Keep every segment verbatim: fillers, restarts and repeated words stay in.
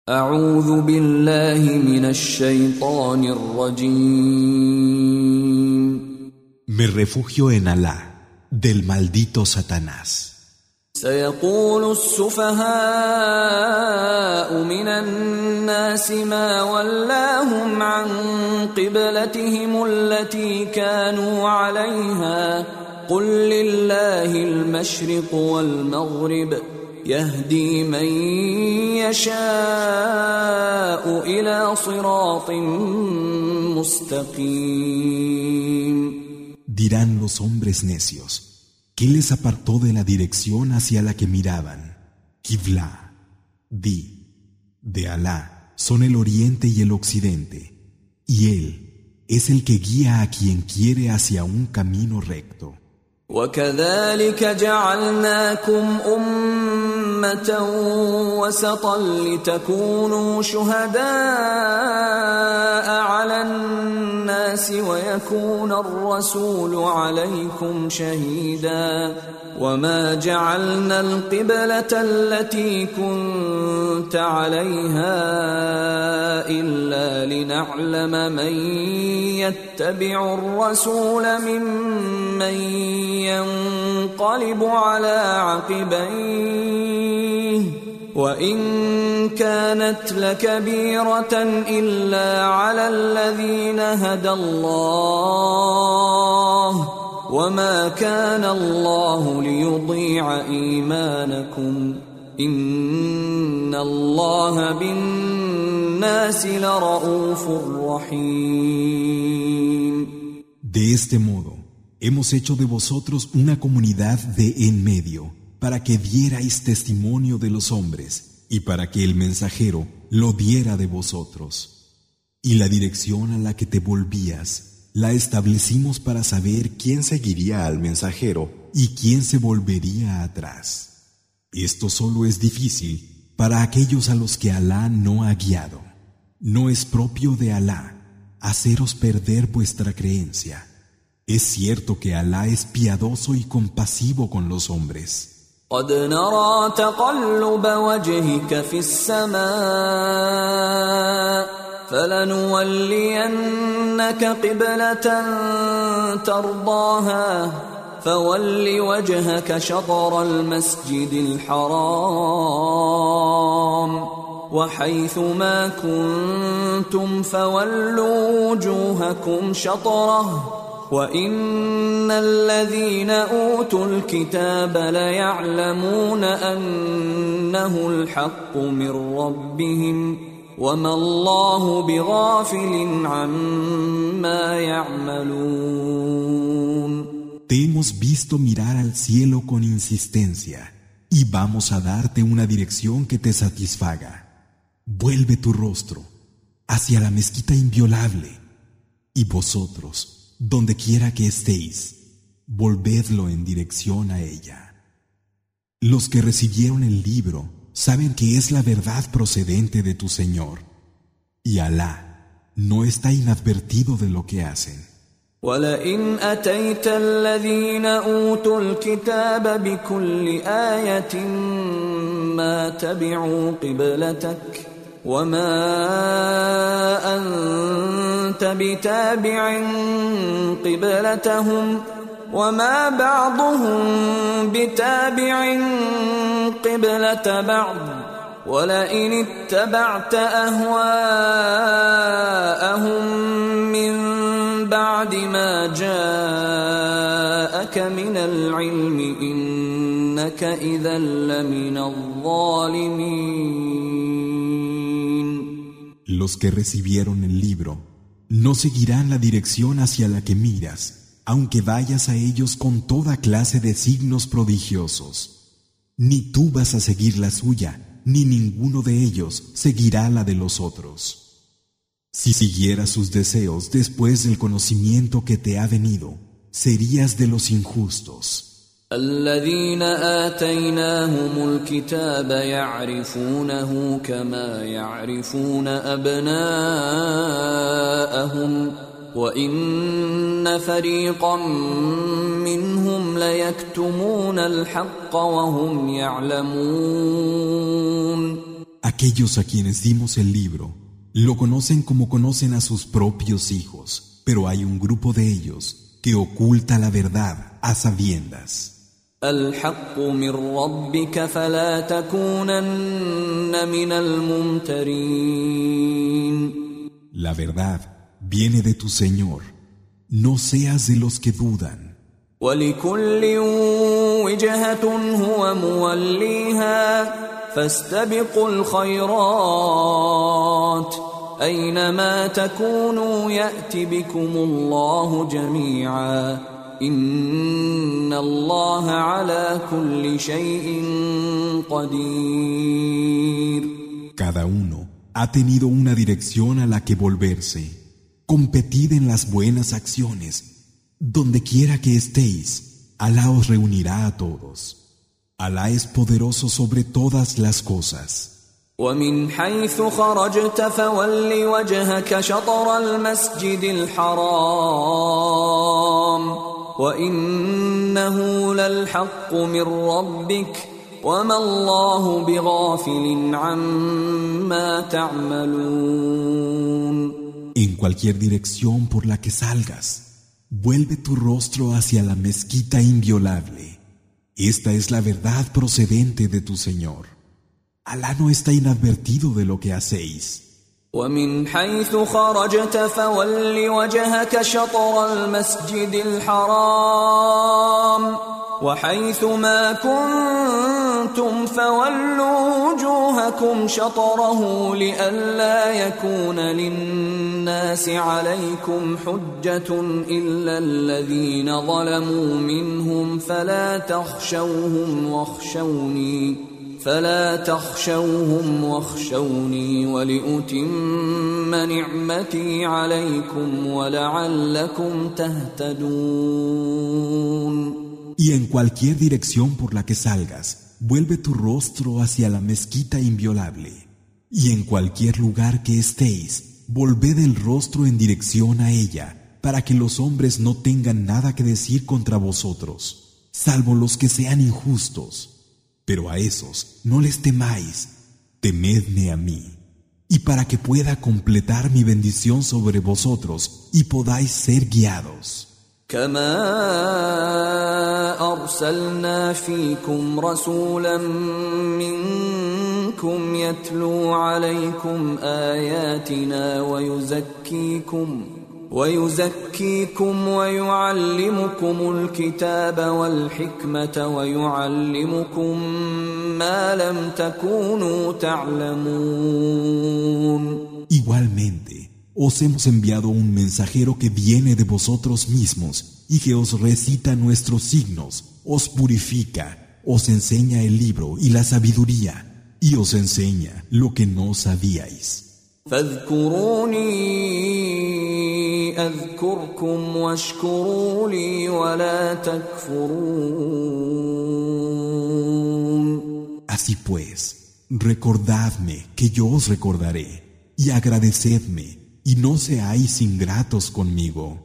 أعوذ بالله من الشيطان الرجيم. Me refugio en Alá, del maldito Satanás. سيقول السفهاء من الناس ما ولاهم عن قبلتهم التي كانوا عليها قل لله المشرق والمغرب يهدي من يشاء إلى صراط مستقيم. Dirán los hombres necios, ¿qué les apartó de la dirección hacia la que miraban? Qibla, di, de Alá son el oriente y el occidente, y Él es el que guía a quien quiere hacia un camino recto. وكذلك جعلناكم أمة وسطا لتكونوا شهداء على الناس ويكون الرسول عليكم شهيدا وما جعلنا القبلة التي كنت عليها إلا لنعلم من يتبع الرسول ممن ينقلب على عقبيه وإن كانت لكبيرة إلا على الذين هدى الله وما كان الله ليضيع إيمانكم إن الله بالناس لرؤوف رحيم. De este modo, hemos hecho de vosotros una comunidad de en medio, para que dierais testimonio de los hombres y para que el mensajero lo diera de vosotros. Y la dirección a la que te volvías la establecimos para saber quién seguiría al mensajero y quién se volvería atrás. Esto solo es difícil para aquellos a los que Alá no ha guiado. No es propio de Alá haceros perder vuestra creencia. Es cierto que Alá es piadoso y compasivo con los hombres. قد نرى تقلب وجهك في السماء فلنولينك قبلة ترضاها فول وجهك شطر المسجد الحرام وحيث ما كنتم فولوا وجوهكم شطره وَإِنَّ الَّذِينَ أُوتُوا الْكِتَابَ لَيَعْلَمُونَ أَنَّهُ الْحَقُّ مِنْ رَبِّهِمْ وَمَا اللَّهُ بِغَافِلٍ عَمَّا يَعْمَلُونَ. Te hemos visto mirar al cielo con insistencia y vamos a darte una dirección que te satisfaga. Vuelve tu rostro hacia la mezquita inviolable y vosotros, donde quiera que estéis, volvedlo en dirección a ella. Los que recibieron el libro saben que es la verdad procedente de tu Señor, y Alá no está inadvertido de lo que hacen. وَلَئِنْ أَتَيْتَ الَّذِينَ أُوتُوا الْكِتَابَ بِكُلِّ آيَةٍ مَا تَبِعُوا قِبْلَتَكَ وَمَا أَنْتَ بِتَابِعٍ قِبْلَتَهُمْ وَمَا بَعْضُهُمْ بِتَابِعٍ قِبْلَةَ بَعْضٍ وَلَئِنِ اتَّبَعْتَ أَهْوَاءَهُمْ مِنْ بَعْدِ مَا جَاءَكَ مِنَ الْعِلْمِ إِنَّكَ إِذًا لَمِنَ الظَّالِمِينَ. Los que recibieron el libro no seguirán la dirección hacia la que miras, aunque vayas a ellos con toda clase de signos prodigiosos. Ni tú vas a seguir la suya, ni ninguno de ellos seguirá la de los otros. Si siguieras sus deseos después del conocimiento que te ha venido, serías de los injustos. الذين آتيناهم الكتاب يعرفونه كما يعرفون أبناءهم وإن فريقا منهم ليكتمون الحق وهم يعلمون. A Aquellos a quienes dimos el libro lo conocen como conocen a sus propios hijos, pero hay un grupo de ellos que oculta la verdad a sabiendas. الحق من ربك فلا تكونن من الممترين. La verdad viene de tu Señor, no seas de los que dudan. ولكل وجهة هو موليها فاستبقوا الخيرات أينما تكونوا يأت بكم الله جميعا إن الله على كل شيء قدير. Cada uno ha tenido una dirección a la que volverse. Competid en las buenas acciones. Donde quiera que estéis, Alá os reunirá a todos. Alá es poderoso sobre todas las cosas. ومن حيث خرجت فول وجهك شطر المسجد الحرام وإنه للحق من ربك وما الله بغافل عما تعملون. En cualquier dirección por la que salgas, vuelve tu rostro hacia la mezquita inviolable. Esta es la verdad procedente de tu Señor. Alá no está inadvertido de lo que hacéis. ومن حيث خرجت فول وجهك شطر المسجد الحرام وحيث ما كنتم فولوا وجوهكم شطره لئلا يكون للناس عليكم حجة إلا الذين ظلموا منهم فلا تخشوهم واخشوني فلا تخشوهم واخشوني ولأتم نعمتي عليكم ولعلكم تهتدون. Y en cualquier dirección por la que salgas, vuelve tu rostro hacia la mezquita inviolable. Y en cualquier lugar que estéis, volved el rostro en dirección a ella, para que los hombres no tengan nada que decir contra vosotros, salvo los que sean injustos. Pero a esos no les temáis, temedme a mí, y para que pueda completar mi bendición sobre vosotros y podáis ser guiados. كما أرسلنا فيكم رسولا منكم يتلو عليكم آياتنا ويزكيكم ويزكيكم ويعلمكم الكتاب والحكمة ويعلمكم ما لم تكونوا تعلمون. Igualmente, os hemos enviado un mensajero que viene de vosotros mismos y que os recita nuestros signos, os purifica, os enseña el libro y la sabiduría, y os enseña lo que no sabíais. فاذكروني أذكركم واشكروا لي ولا تكفرون. Así pues, recordadme que yo os recordaré, y agradecedme, y no seáis ingratos conmigo.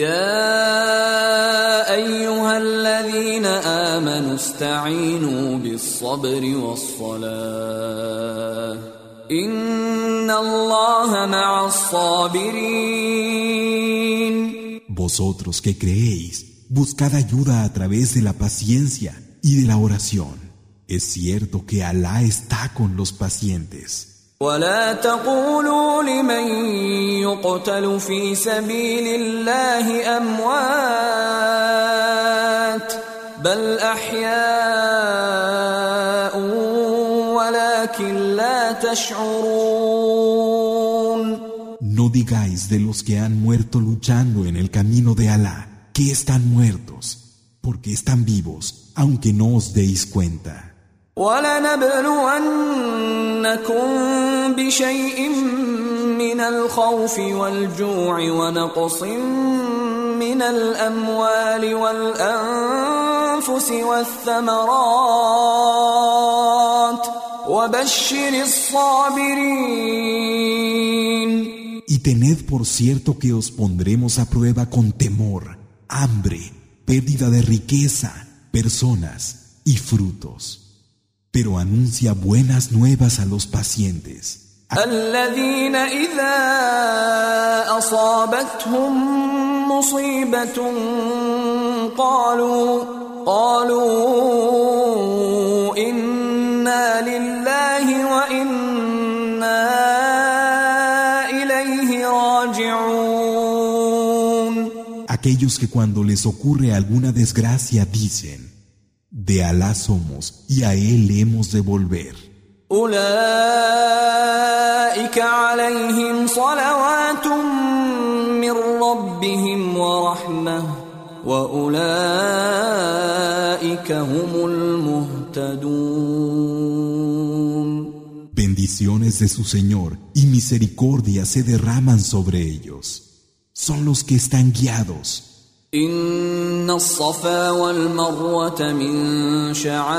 يا أيها الذين آمنوا استعينوا بالصبر والصلاة إن الله مع الصابرين. Vosotros que creéis, buscad ayuda a través de la paciencia y de la oración. Es cierto que Alá está con los pacientes. ولا تقولوا لمن يقتل في سبيل الله أموات بل أحياء ولكن لا تشعرون. No digáis de los que han muerto luchando en el camino de Alá que están muertos, porque están vivos, aunque no os deis cuenta. وَلَنَبْلُوَنَّكُمْ بِشَيْءٍ مِّنَ الْخَوْفِ وَالْجُوعِ وَنَقْصٍ مِّنَ الْأَمْوَالِ وَالْأَنفُسِ وَالثَّمَرَاتِ وَبَشِّرِ الصَّابِرِينَ. Y tened por cierto que os pondremos a prueba con temor, hambre, pérdida de riqueza, personas y frutos. pero anuncia buenas nuevas a los pacientes. الذين إذا أصابتهم مصيبة قالوا قالوا إنا لله وإنا إليه راجعون. Aquellos que cuando les ocurre alguna desgracia dicen: de Alá somos y a Él hemos de volver. أولئك عليهم صلوات من ربهم ورحمة وأولئك هم المهتدون. Bendiciones de su Señor y misericordia se derraman sobre ellos. Son los que están guiados. إن الصفا والمروة من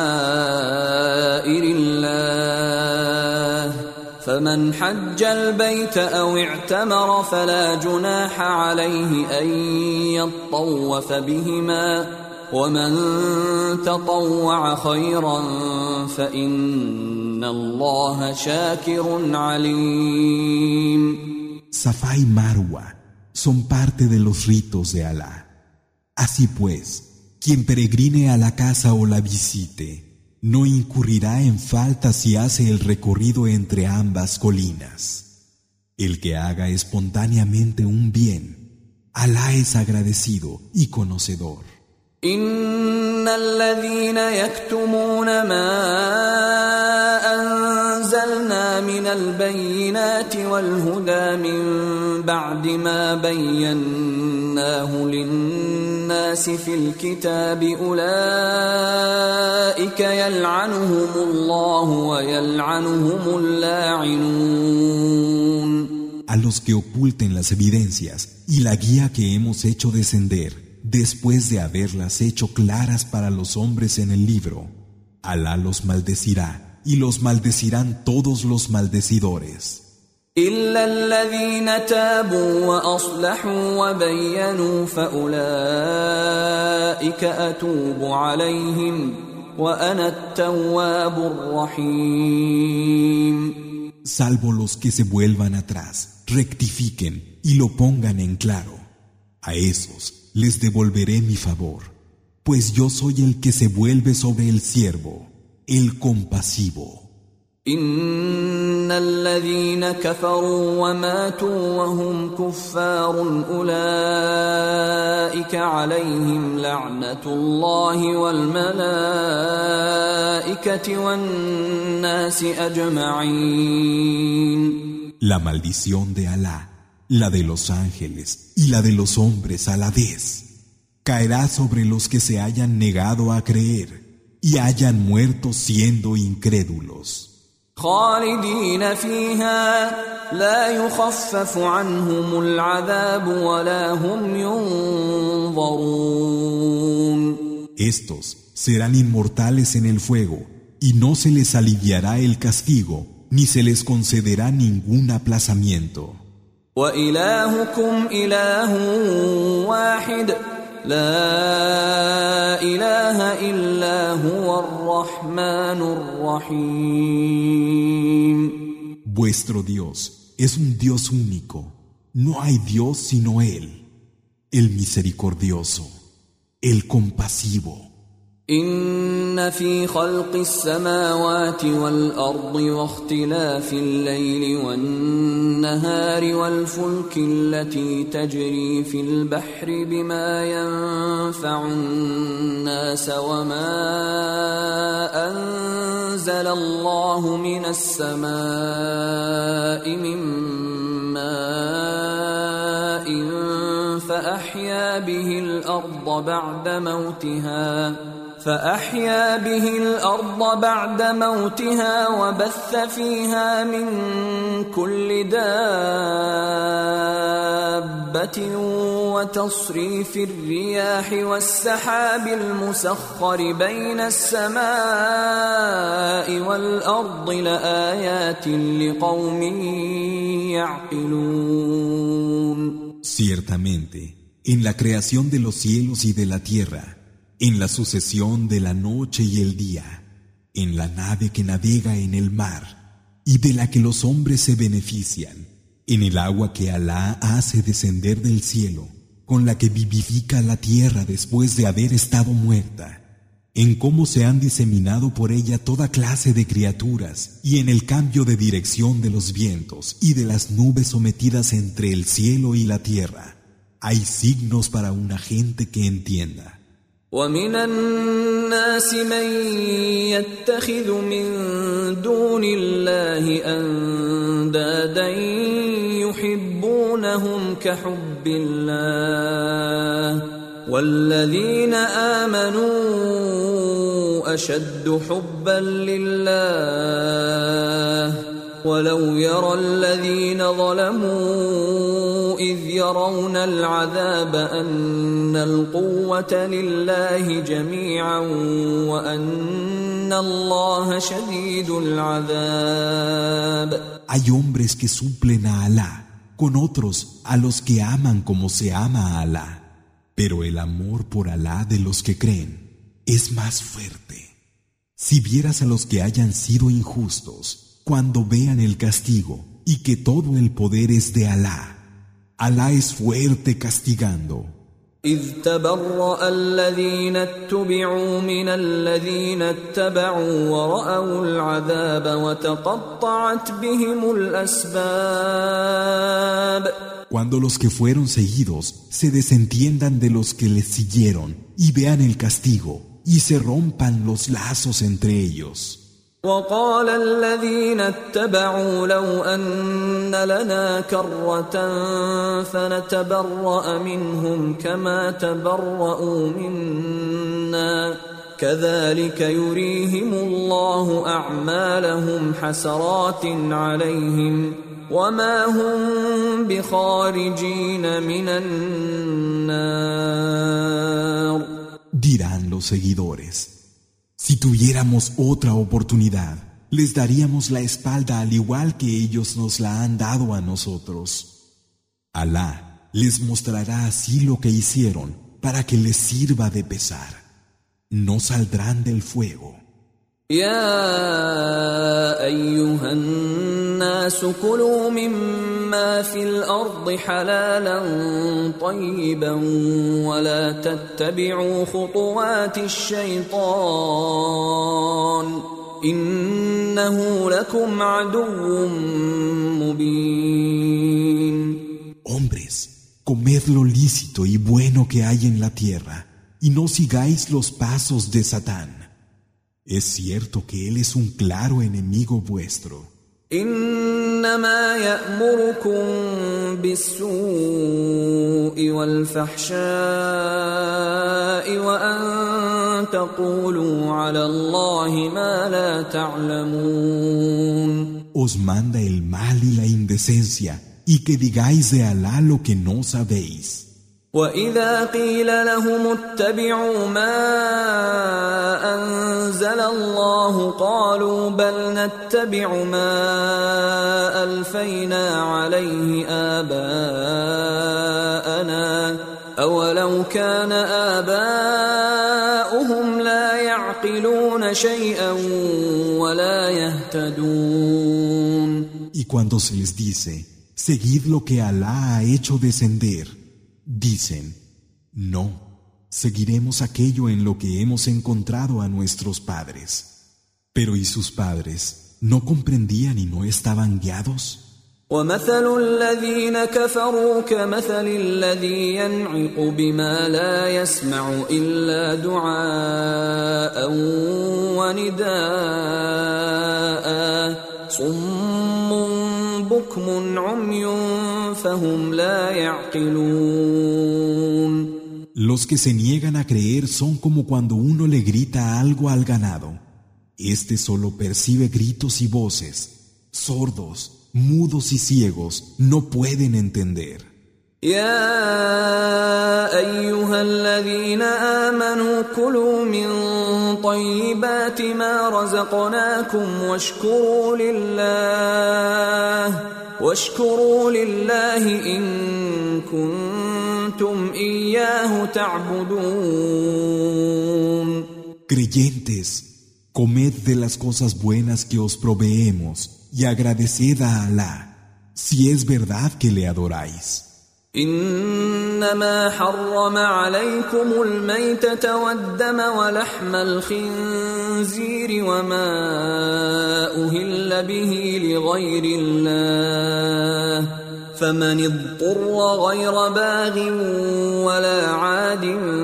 شعائر الله فمن حج البيت أو اعتمر فلا جناح عليه أن يطوف بهما ومن تطوع خيرا فإن الله شاكر عليم. Safá y Marwa son parte de los ritos de Alá. Así pues, quien peregrine a la casa o la visite, no incurrirá en falta si hace el recorrido entre ambas colinas. El que haga espontáneamente un bien, Alá es agradecido y conocedor. إن الذين يكتمون ما أنزلنا من البينات والهدى من بعد ما بيناه للناس في الكتاب أولئك يلعنهم الله ويلعنهم اللاعنون. A los que oculten las evidencias y la guía que hemos hecho descender después de haberlas hecho claras para los hombres en el libro, Alá los maldecirá y los maldecirán todos los maldecidores. إلا الذين تابوا وأصلحوا وبينوا فأولئك أتوب عليهم وأنا التواب الرحيم. Salvo los que se vuelvan atrás, rectifiquen y lo pongan en claro. A esos les devolveré mi favor, pues yo soy el que se vuelve sobre el siervo, el compasivo. إن الذين كفروا وماتوا وهم كفار أولئك عليهم لعنة الله والملائكة والناس أجمعين. La maldición de Alá, la de los ángeles y la de los hombres a la vez, caerá sobre los que se hayan negado a creer y hayan muerto siendo incrédulos. خالدين فيها لا يخفف عنهم العذاب ولا هم ينظرون. Estos serán inmortales en el fuego y no se les aliviará el castigo ni se les concederá ningún aplazamiento. وإلهكم إله واحد لا إله إلا هو الرحمن الرحيم. Vuestro Dios es un Dios único, no hay Dios sino Él, el misericordioso, el compasivo. إن في خلق السماوات والأرض واختلاف الليل والنهار والفلك التي تجري في البحر بما ينفع الناس وما أنزل الله من السماء من ماء فأحيا به الأرض بعد موتها فأحيا به الأرض بعد موتها وبث فيها من كل دابة وتصريف الرياح والسحاب المسخر بين السماء والأرض لآيات لقوم يعقلون. Ciertamente, en la creación de los cielos y de la tierra, en la sucesión de la noche y el día, en la nave que navega en el mar y de la que los hombres se benefician, en el agua que Alá hace descender del cielo, con la que vivifica la tierra después de haber estado muerta, en cómo se han diseminado por ella toda clase de criaturas y en el cambio de dirección de los vientos y de las nubes sometidas entre el cielo y la tierra. Hay signos para una gente que entienda. ومن الناس من يتخذ من دون الله أندادا يحبونهم كحب الله والذين آمنوا أشد حبا لله ولو يرى الذين ظلموا إذ يرون العذاب أن القوة لله جميعا وأن الله شديد العذاب. Hay hombres que suplen a Alá con otros a los que aman como se ama a Alá, pero el amor por Alá de los que creen es más fuerte. Si vieras a los que hayan sido injustos cuando vean el castigo y que todo el poder es de Alá, Alá es fuerte castigando. إذ تبرأ الذين اتبعوا من الذين اتبعوا ورأوا العذاب وتقطعت بهم الأسباب. Cuando los que fueron seguidos se desentiendan de los que les siguieron y vean el castigo y se rompan los lazos entre ellos. وقال الذين اتبعوا لو أن لنا كرة فنتبرأ منهم كما تبرأوا منا كذلك يريهم الله أعمالهم حسرات عليهم وما هم بخارجين من النار. Dirán los seguidores: si tuviéramos otra oportunidad, les daríamos la espalda al igual que ellos nos la han dado a nosotros. Alá les mostrará así lo que hicieron para que les sirva de pesar. No saldrán del fuego. يا أيها الناس كلوا مما في الأرض حلالا طيبا ولا تتبعوا خطوات الشيطان إنه لكم عدو مبين. Hombres, comed lo lícito y bueno que hay en la tierra y no sigáis los pasos de Satán. Es cierto que él es un claro enemigo vuestro. إنما يأمركم بالسوء والفحشاء وأن تقولوا على الله ما لا تعلمون. Os manda el mal y la indecencia y que digáis de Alá lo que no sabéis. وَإِذَا قِيلَ لَهُمُ اتَّبِعُوا مَا أَنزَلَ اللَّهُ قَالُوا بَلْ نَتَّبِعُ مَا أَلْفَيْنَا عَلَيْهِ آبَاءَنَا أَوَلَوْ كَانَ آبَاؤُهُمْ لَا يَعْقِلُونَ شَيْئًا وَلَا يَهْتَدُونَ. Y cuando se les dice, seguid lo que Alá ha hecho descender, dicen, no, seguiremos aquello en lo que hemos encontrado a nuestros padres. Pero ¿y sus padres no comprendían y no estaban guiados? وَمَثَلُ الَّذِينَ كَفَرُوا كَمَثَلِ الَّذِي يَنْعِقُ بِمَا لَا يَسْمَعُ إِلَّا دُعَاءً وَنِدَاءً صُمٌّ بُكْمٌ عُمْيٌ فَهُمْ لَا يَعْقِلُونَ. Los que se niegan a creer son como cuando uno le grita algo al ganado. Este solo percibe gritos y voces. Sordos, mudos y ciegos no pueden entender. يا أيها الذين آمنوا كلوا من طيبات ما رزقناكم واشكروا لله واشكروا لله إن كنتم إياه تعبدون. Creyentes, comed de las cosas buenas que os proveemos y agradeced a Alá, si es verdad que le adoráis. إنما حرم عليكم الميتة والدم ولحم الخنزير وما أهل به لغير الله فمن اضطر غير باغ ولا عاد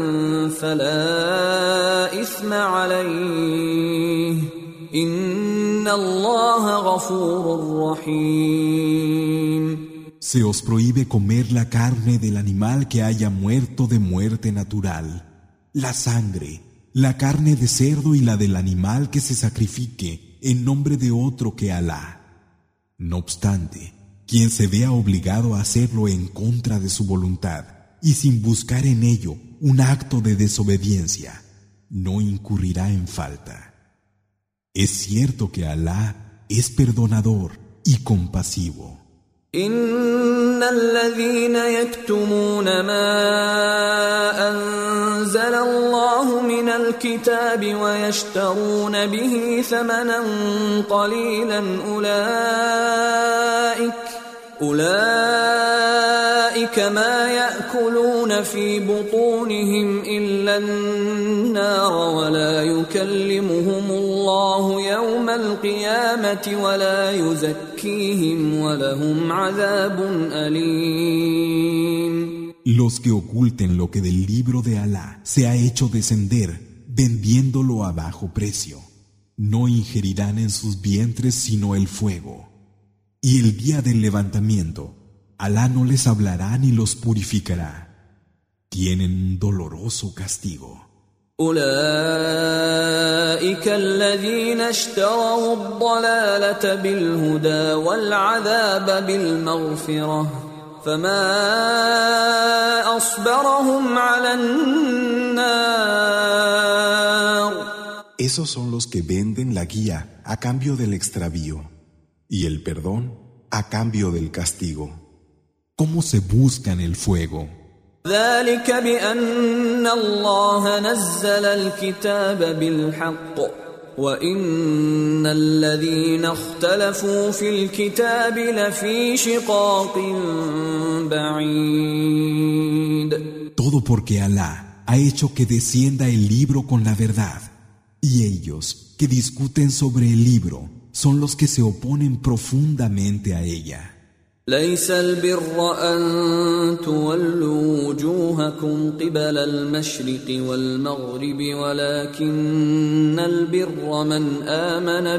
فلا إثم عليه إن الله غفور رحيم. Se os prohíbe comer la carne del animal que haya muerto de muerte natural, la sangre, la carne de cerdo y la del animal que se sacrifique en nombre de otro que Alá. No obstante, quien se vea obligado a hacerlo en contra de su voluntad y sin buscar en ello un acto de desobediencia, no incurrirá en falta. Es cierto que Alá es perdonador y compasivo. إن الذين يكتمون ما أنزل الله من الكتاب ويشترون به ثمنا قليلا أولئك أولئك ما يأكلون في بطونهم إلا النار ولا يكلمهم الله يوم القيامة ولا يزكيهم ولهم عذاب أليم. Los que oculten lo que del libro de Alá se ha hecho descender vendiéndolo a bajo precio, no ingerirán en sus vientres sino el fuego. Y el día del levantamiento, Alá no les hablará ni los purificará. Tienen un doloroso castigo. أولئك الذين اشتروا الضلالة بالهدى والعذاب بالمغفرة فما أصبرهم على النار. Esos son los que venden la guía a cambio del extravío y el perdón a cambio del castigo. ¿Cómo se buscan el fuego? ذلك بأن الله نزل الكتاب بالحق وإن الذين اختلفوا في الكتاب لفي شقاق بعيد. Todo porque Alá ha hecho que descienda el libro con la verdad, y ellos que discuten sobre el libro son los que se oponen profundamente a ella. ليس البر أن تولوا وجوهكم قبل المشرق والمغرب ولكن البر من آمن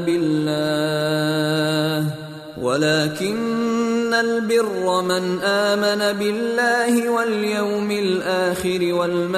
بالله ولكن البر من آمن بالله واليوم الآخر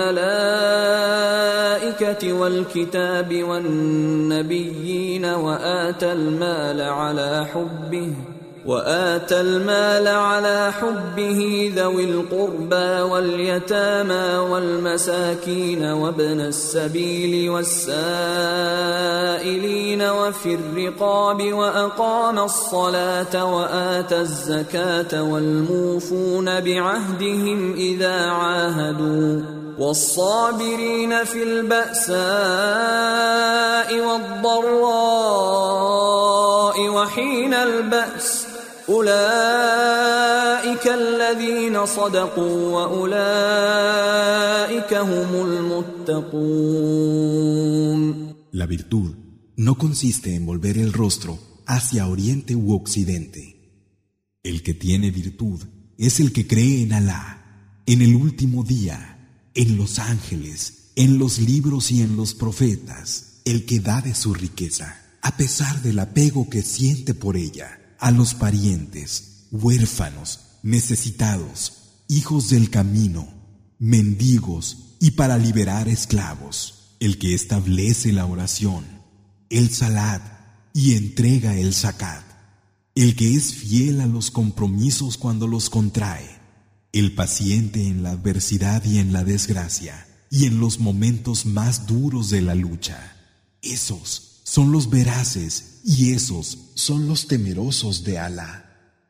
والملائكة والكتاب والنبيين وآتى المال على حبه وآتى المال على حبه ذوي القربى واليتامى والمساكين وابن السبيل والسائلين وفي الرقاب وأقام الصلاة وآتى الزكاة والموفون بعهدهم إذا عاهدوا والصابرين في البأساء والضراء وحين البأس أولئك الذين صدقوا وأولئك هم المتقون. La virtud no consiste en volver el rostro hacia oriente u occidente. El que tiene virtud es el que cree en Alá, en el último día, en los ángeles, en los libros y en los profetas, el que da de su riqueza, a pesar del apego que siente por ella, a los parientes, huérfanos, necesitados, hijos del camino, mendigos y para liberar esclavos, el que establece la oración, el salat y entrega el zakat, el que es fiel a los compromisos cuando los contrae, el paciente en la adversidad y en la desgracia y en los momentos más duros de la lucha. Esos son los veraces y esos son los temerosos de Alá.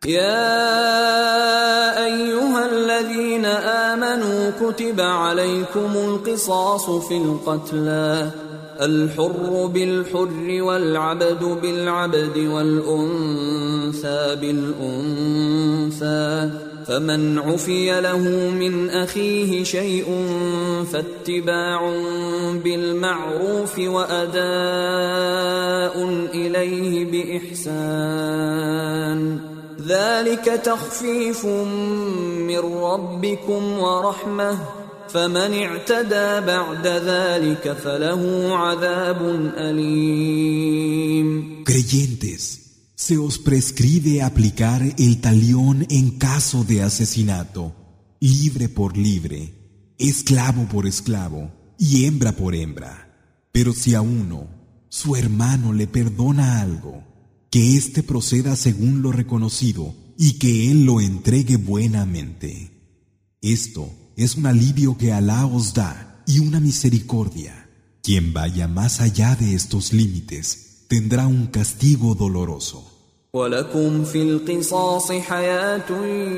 يا أيها الذين آمنوا كتب عليكم القصاص في القتلى الحر بالحر والعبد بالعبد والأنثى بالأنثى فمن عفي له من أخيه شيء فاتباع بالمعروف وأداء إليه بإحسان ذلك تخفيف من ربكم ورحمة فمن اعتدى بعد ذلك فله عذاب أليم. Creyentes, se os prescribe aplicar el talión en caso de asesinato, libre por libre, esclavo por esclavo y hembra por hembra. Pero si a uno, su hermano, le perdona algo, que éste proceda según lo reconocido y que él lo entregue buenamente. Esto es un alivio que Alá os da y una misericordia. Quien vaya más allá de estos límites tendrá un castigo doloroso. وَلَكُمْ فِي الْقِصَاصِ حَيَاةٌ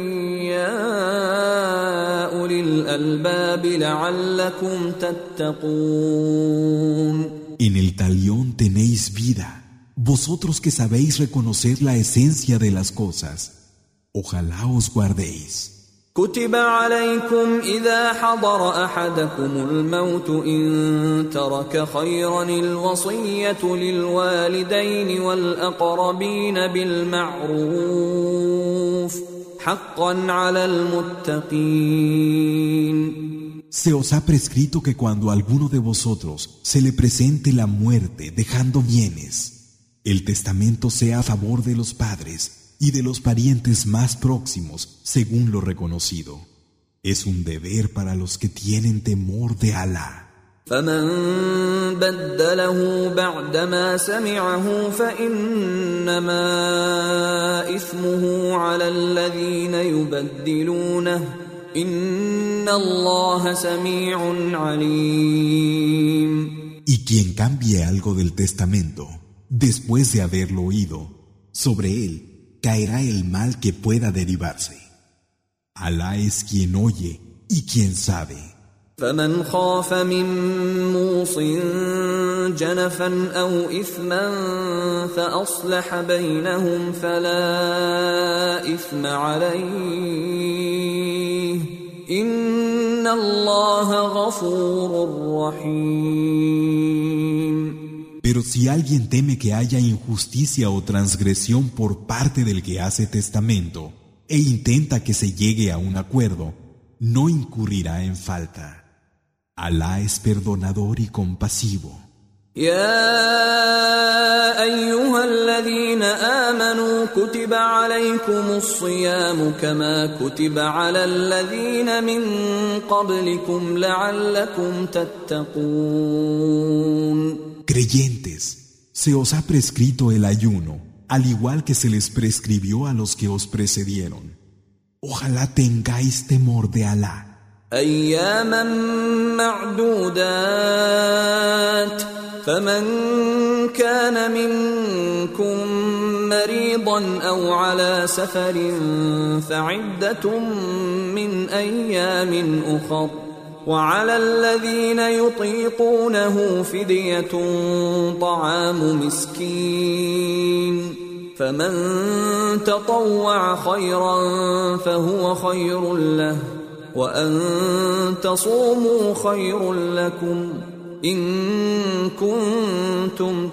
يَا أُولِي الْأَلْبَابِ لَعَلَّكُمْ تَتَّقُونَ. En el talión tenéis vida, vosotros que sabéis reconocer la esencia de las cosas. Ojalá os guardéis. كتب عليكم إذا حضر أحدكم الموت إن ترك خيرا الوصية للوالدين والأقربين بالمعروف حقا على المتقين. Se os ha prescrito que cuando a alguno de vosotros se le presente la muerte dejando bienes, el testamento sea a favor de los padres y de los parientes más próximos, según lo reconocido. Es un deber para los que tienen temor de Alá. فمن بدله بعدما سمعه فإنما إثمه على الذين يبدلونه إن الله سميع عليم. Y quien cambie algo del testamento después de haberlo oído, sobre él caerá el mal que pueda derivarse. Alá es quien oye y quien sabe. فمن خاف من موص جنفا أو إثما فأصلح بينهم فلا إثم عليه إن الله غفور رحيم. Pero si alguien teme que haya injusticia o transgresión por parte del que hace testamento e intenta que se llegue a un acuerdo, no incurrirá en falta. Alá es perdonador y compasivo. يا أيها الذين آمنوا كتب عليكم الصيام كما كتب على الذين من قبلكم لعلكم تتقون. Creyentes, se os ha prescrito el ayuno, al igual que se les prescribió a los que os precedieron. Ojalá tengáis temor de Alá. أياما معدودات فمن كان منكم مريضا أو على سفر فعدة من أيام أخر وعلى الذين يطيقونه فدية طعام مسكين فمن تطوع خيرا فهو خير له وأن تصوموا خير لكم إن كنتم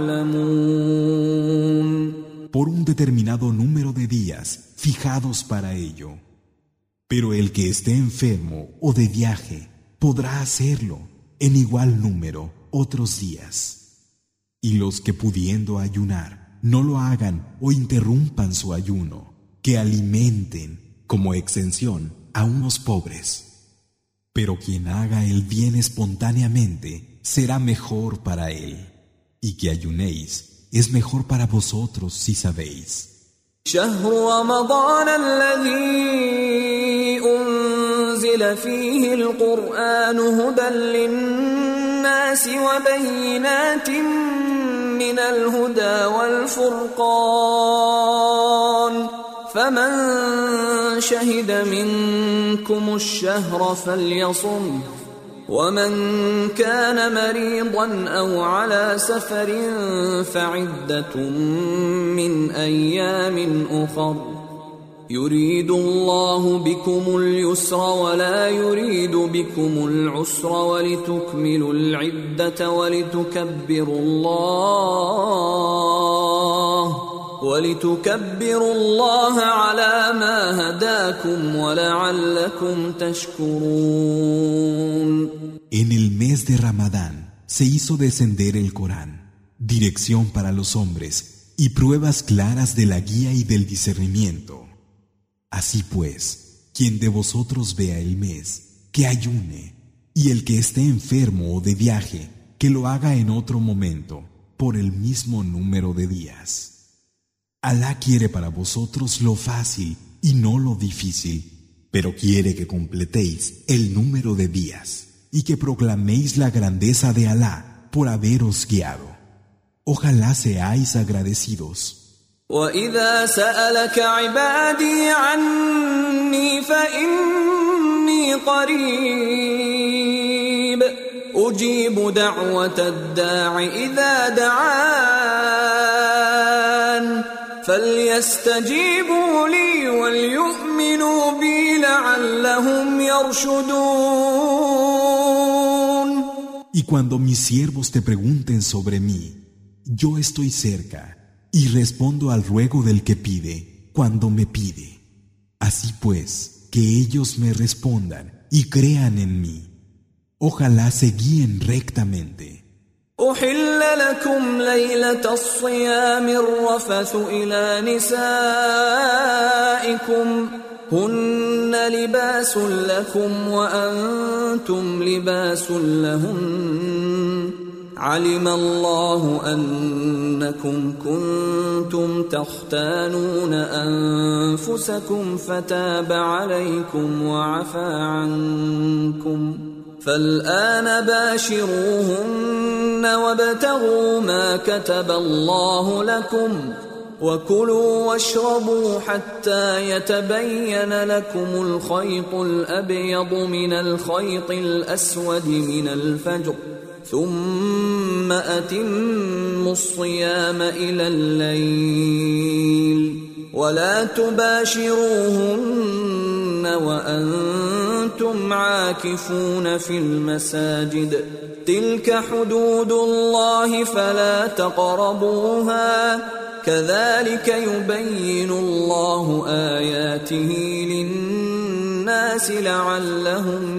تعلمون. Por un determinado número de días fijados para ello. Pero el que esté enfermo o de viaje podrá hacerlo en igual número otros días. Y los que pudiendo ayunar no lo hagan o interrumpan su ayuno, que alimenten como exención a unos pobres. Pero quien haga el bien espontáneamente será mejor para él, y que ayunéis es mejor para vosotros si sabéis. شهر رمضان الذي أنزل فيه القرآن هدى للناس وبينات من الهدى والفرقان فمن شهد منكم الشهر فليصم ومن كان مريضا أو على سفر فعدة من أيام أخر يريد الله بكم اليسر ولا يريد بكم العسر ولتكملوا العدة ولتكبروا الله ولتكبروا الله على ما هداكم ولعلكم تشكرون. En el mes de Ramadán se hizo descender el Corán, dirección para los hombres y pruebas claras de la guía y del discernimiento. Así pues, quien de vosotros vea el mes, que ayune, y el que esté enfermo o de viaje, que lo haga en otro momento, por el mismo número de días. Alá quiere para vosotros lo fácil y no lo difícil, pero quiere que completéis el número de días y que proclaméis la grandeza de Alá por haberos guiado. Ojalá seáis agradecidos. وَإِذَا سَأَلَكَ عِبَادِي عَنِّي فَإِنِّي قَرِيبٌ أُجِيبُ دَعْوَةَ الدَّاعِ إِذَا دَعَانِ فَلْيَسْتَجِيبُوا لِي وَلْيُؤْمِنُوا بِي لَعَلَّهُمْ يَرْشُدُونَ. Y cuando mis siervos te pregunten sobre mí, yo estoy cerca y respondo al ruego del que pide cuando me pide. Así pues, que ellos me respondan y crean en mí. Ojalá se guíen rectamente. أحل لكم ليلة الصيام الرفث إلى نسائكم هن لباس لكم وأنتم لباس لهن علم الله أنكم كنتم تختانون أنفسكم فتاب عليكم وعفى عنكم فالآن باشروهن وابتغوا ما كتب الله لكم وكلوا واشربوا حتى يتبين لكم الخيط الأبيض من الخيط الأسود من الفجر ثم أتموا الصيام إلى الليل ولا تباشروهن وأنتم عاكفون في المساجد تلك حدود الله فلا تقربوها كذلك يبين الله آياته للناس لعلهم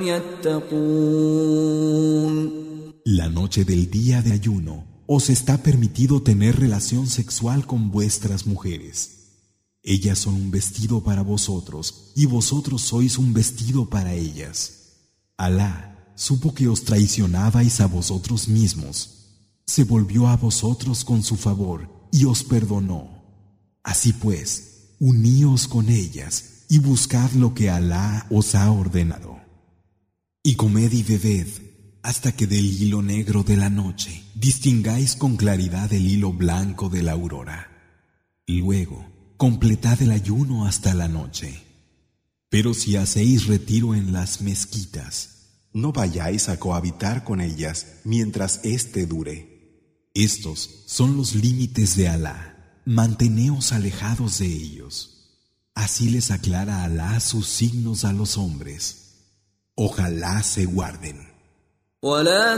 يتقون. La noche del día de ayuno os está permitido tener relación sexual con vuestras mujeres. Ellas son un vestido para vosotros y vosotros sois un vestido para ellas. Alá supo que os traicionabais a vosotros mismos. Se volvió a vosotros con su favor y os perdonó. Así pues, uníos con ellas y buscad lo que Alá os ha ordenado. Y comed y bebed hasta que del hilo negro de la noche distingáis con claridad el hilo blanco de la aurora. Luego, completad el ayuno hasta la noche. Pero si hacéis retiro en las mezquitas, no vayáis a cohabitar con ellas mientras éste dure. Estos son los límites de Alá. Manteneos alejados de ellos. Así les aclara Alá sus signos a los hombres. Ojalá se guarden. ولا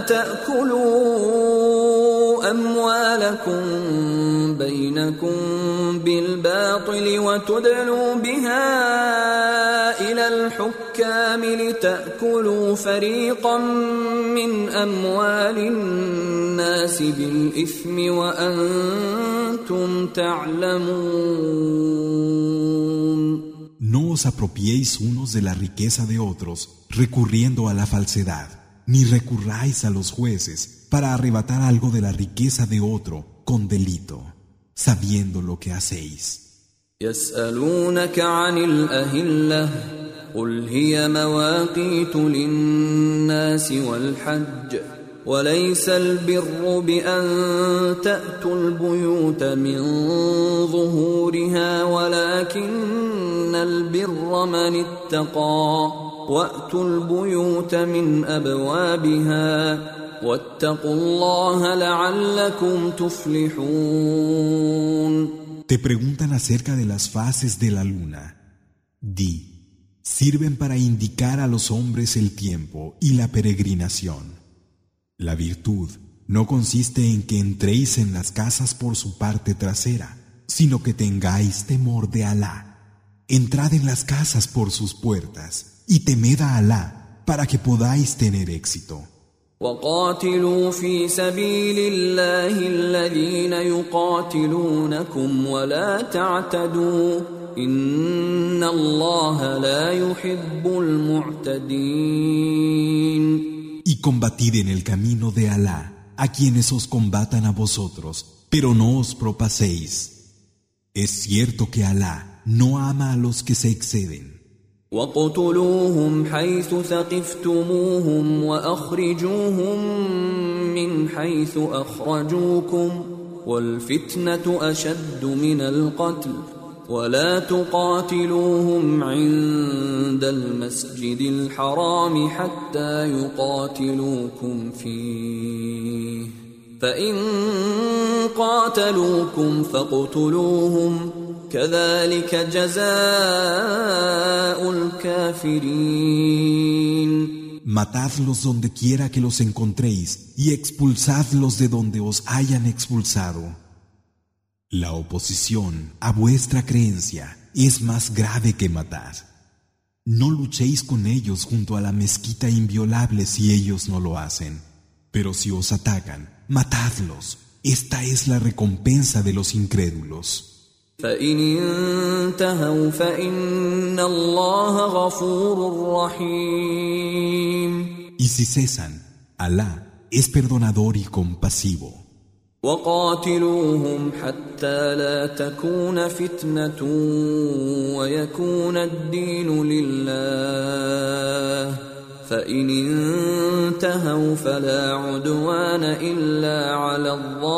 تأكلوا أموالكم بينكم بالباطل وتدلوا بها إلى الحكام لتأكلوا فريقا من أموال الناس بالإثم وأنتم تعلمون. No os apropiéis unos de la riqueza de otros recurriendo a la falsedad. Ni recurráis a los jueces para arrebatar algo de la riqueza de otro con delito, sabiendo lo que hacéis. يسألونك عن الأهلة قل هي مواقيت للناس والحج وليس البر بأن تأتوا البيوت من ظهورها ولكن البر من اتقى وأتوا البيوت من أبوابها واتقوا الله لعلكم تفلحون. Te preguntan acerca de las fases de la luna. Di, sirven para indicar a los hombres el tiempo y la peregrinación. La virtud no consiste en que entréis en las casas por su parte trasera, sino que tengáis temor de Alá. Entrad en las casas por sus puertas y temed a Alá para que podáis tener éxito. وقاتلوا في سبيل الله الذين يقاتلونكم ولا تعتدوا إن الله لا يحب المعتدين. Y combatid en el camino de Alá a quienes os combatan a vosotros, pero no os propaséis. Es cierto que Alá no ama a los que se exceden. وَاقْتُلُوهُمْ حَيْثُ ثَقِفْتُمُوهُمْ وَأَخْرِجُوهُمْ مِنْ حَيْثُ أَخْرَجُوكُمْ وَالْفِتْنَةُ أَشَدُّ مِنَ الْقَتْلِ وَلَا تُقَاتِلُوهُمْ عِندَ الْمَسْجِدِ الْحَرَامِ حَتَّى يُقَاتِلُوكُمْ فِيهِ فَإِنْ قَاتَلُوكُمْ فَاقْتُلُوهُمْ كذلك جزاء الكافرين. Matadlos donde quiera que los encontréis y expulsadlos de donde os hayan expulsado. La oposición a vuestra creencia es más grave que matar. No luchéis con ellos junto a la mezquita inviolable si ellos no lo hacen. Pero si os atacan, matadlos. Esta es la recompensa de los incrédulos. فإن انتهوا فإن الله غفور رحيم. Y si cesan, Alá es perdonador y compasivo. وقاتلوهم حتى لا تكون فتنة ويكون الدين لله فإن انتهوا فلا عدوان إلا على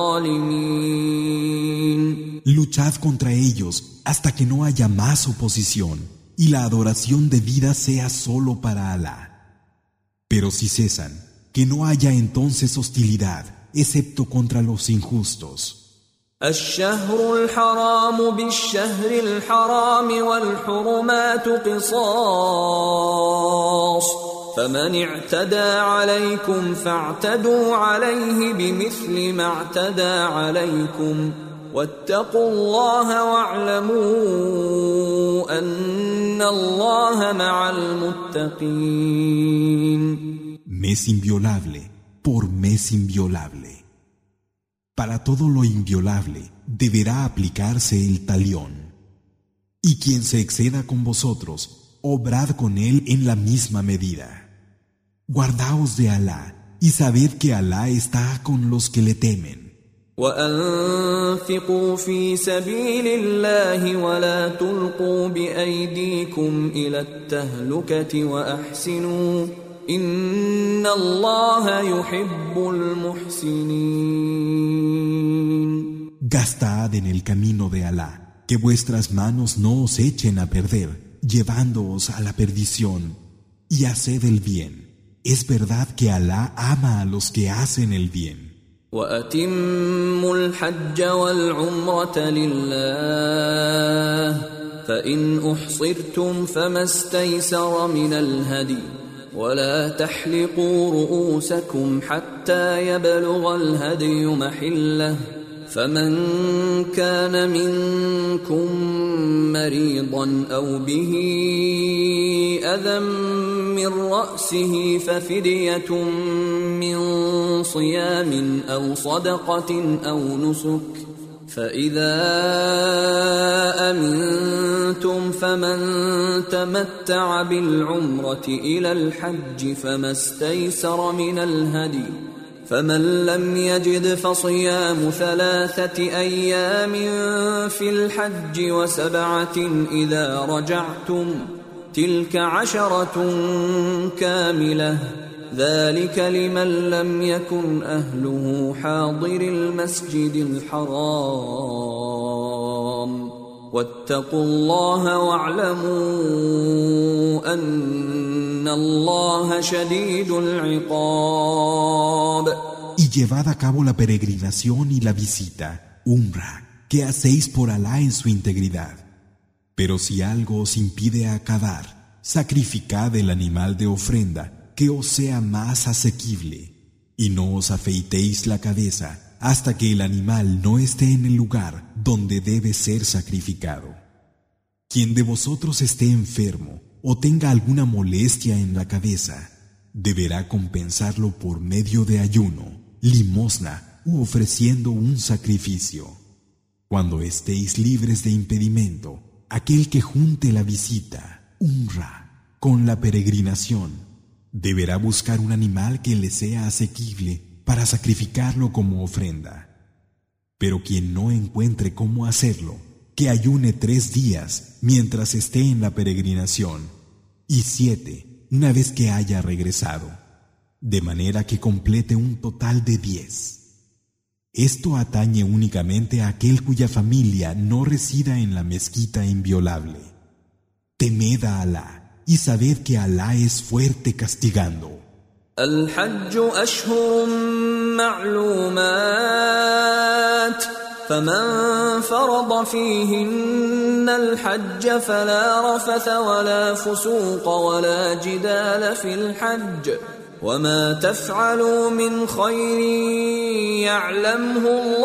الظالمين. Luchad contra ellos hasta que no haya más oposición y la adoración debida sea solo para Alá. Pero si cesan, que no haya entonces hostilidad, excepto contra los injustos. الشهر الحرام بالشهر الحرام والحرمات قصاص فمن اعتدى عليكم فاعتدوا عليه بمثل ما اعتدى عليكم واتقوا الله واعلموا أن الله مع المتقين. Mes inviolable por mes inviolable. Para todo lo inviolable deberá aplicarse el talión. Y quien se exceda con vosotros, obrad con él en la misma medida. Guardaos de Alá y sabed que Alá está con los que le temen. وأنفقوا في سبيل الله ولا تلقوا بأيديكم إلى التهلكة وأحسنوا إن الله يحب المحسنين. Gastad en el camino de Alá, que vuestras manos no os echen a perder, llevándoos a la perdición, y haced el bien. Es verdad que Alá ama a los que hacen el bien. وَأَتِمُّوا الْحَجَّ وَالْعُمْرَةَ لِلَّهِ فَإِنْ أُحْصِرْتُمْ فَمَا اسْتَيْسَرَ مِنَ الْهَدْيِ وَلَا تَحْلِقُوا رُؤُوسَكُمْ حَتَّى يَبْلُغَ الْهَدْيُ مَحِلَّهُ فَمَنْ كَانَ مِنْكُمْ مَرِيضًا أَوْ بِهِ أَذًى من رأسه ففدية من صيام أو صدقة أو نسك فإذا أمنتم فمن تمتع بالعمرة إلى الحج فما استيسر من الهدي فمن لم يجد فصيام ثلاثة أيام في الحج وسبعة إذا رجعتم تلك عشرة كاملة ذلك لمن لم يكن أهله حاضر المسجد الحرام واتقوا الله واعلموا أن الله شديد العقاب. Y llevad a cabo la peregrinación y la visita, Umra, que hacéis por Alá en su integridad. Pero si algo os impide acabar, sacrificad el animal de ofrenda que os sea más asequible, y no os afeitéis la cabeza hasta que el animal no esté en el lugar donde debe ser sacrificado. Quien de vosotros esté enfermo o tenga alguna molestia en la cabeza, deberá compensarlo por medio de ayuno, limosna u ofreciendo un sacrificio. Cuando estéis libres de impedimento, aquel que junte la visita, Umra, con la peregrinación, deberá buscar un animal que le sea asequible para sacrificarlo como ofrenda. Pero quien no encuentre cómo hacerlo, que ayune tres días mientras esté en la peregrinación, y siete una vez que haya regresado, de manera que complete un total de diez. Esto atañe únicamente a aquel cuya familia no resida en la mezquita inviolable. Temed a Alá y sabed que Alá es fuerte castigando. الحج أشهر معلومات فمن فرض فيهن الحج فلا رفث ولا فسوق ولا جدال في الحج وما تفعلوا من خير يعلمه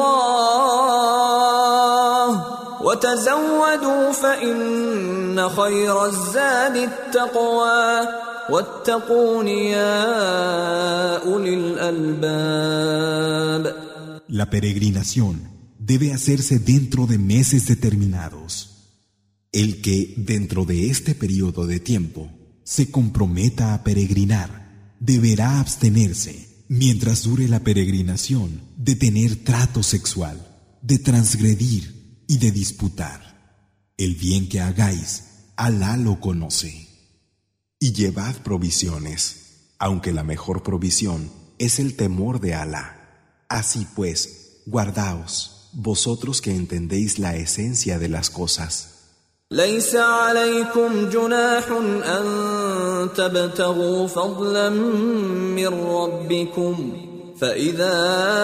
الله وتزودوا فإن خير الزاد التقوى واتقون يا أولي الألباب. La peregrinación debe hacerse dentro de meses determinados. El que, dentro de este periodo de tiempo, se comprometa a peregrinar, deberá abstenerse, mientras dure la peregrinación, de tener trato sexual, de transgredir y de disputar. El bien que hagáis, Alá lo conoce. Y llevad provisiones, aunque la mejor provisión es el temor de Alá. Así pues, guardaos, vosotros que entendéis la esencia de las cosas. ليس عليكم جناح أن تبتغوا فضلا من ربكم فإذا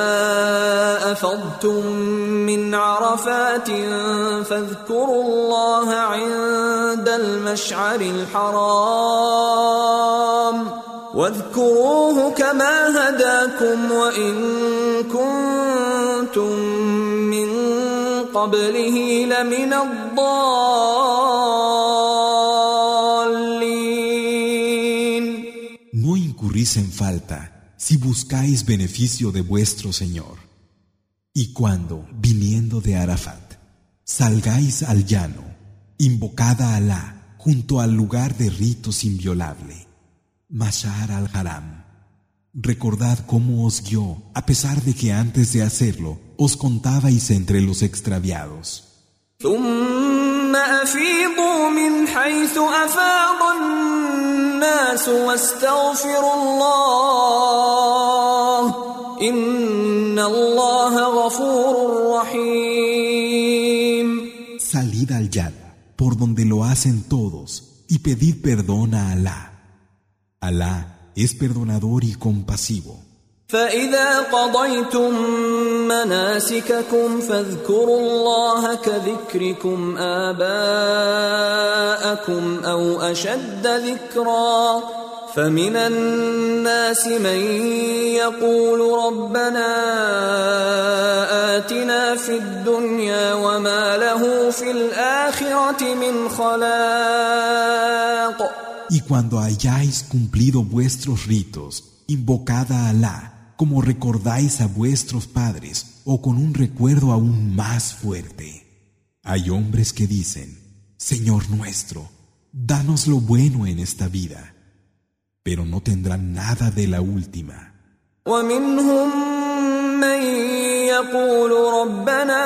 أفضتم من عرفات فاذكروا الله عند المشعر الحرام واذكروه كما هداكم وإن كنتم من قبله لمن الضالين. No incurrís en falta si buscáis beneficio de vuestro Señor. Y cuando, viniendo de Arafat, salgáis al llano, invocad a Alá junto al lugar de ritos inviolable, Mash'ar al-Haram. Recordad cómo os guió, a pesar de que antes de hacerlo, os contabais entre los extraviados. ثم أفيضوا من حيث أفاض الناس واستغفروا الله إن الله غفور رحيم. Salid al Yad, por donde lo hacen todos, y pedid perdón a Alá. Alá es perdonador y compasivo. فإذا قضيتم مناسككم فاذكروا الله كذكركم آباءكم أو أشد ذكرا فمن الناس من يقول ربنا آتنا في الدنيا وما له في الآخرة من خلاق. Y cuando hayáis cumplido vuestros ritos, invocad a Alá como recordáis a vuestros padres o con un recuerdo aún más fuerte. Hay hombres que dicen, Señor nuestro, danos lo bueno en esta vida, pero no tendrán nada de la última. ومنهم من يقول ربنا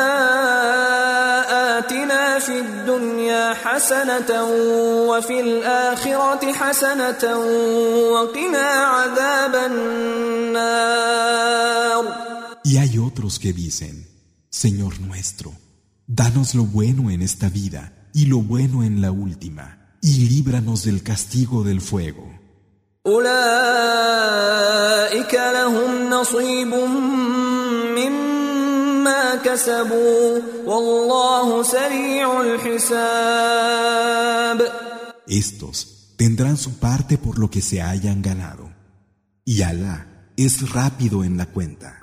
آتنا في الدنيا حسنة وفي الآخرة حسنة وقنا عذاب النار. Y hay otros que dicen, Señor nuestro, danos lo bueno en esta vida y lo bueno en la última, y líbranos del castigo del fuego. أولئك لهم نصيب مما كسبوا والله سريع الحساب. Estos tendrán su parte por lo que se hayan ganado, y Alá es rápido en la cuenta.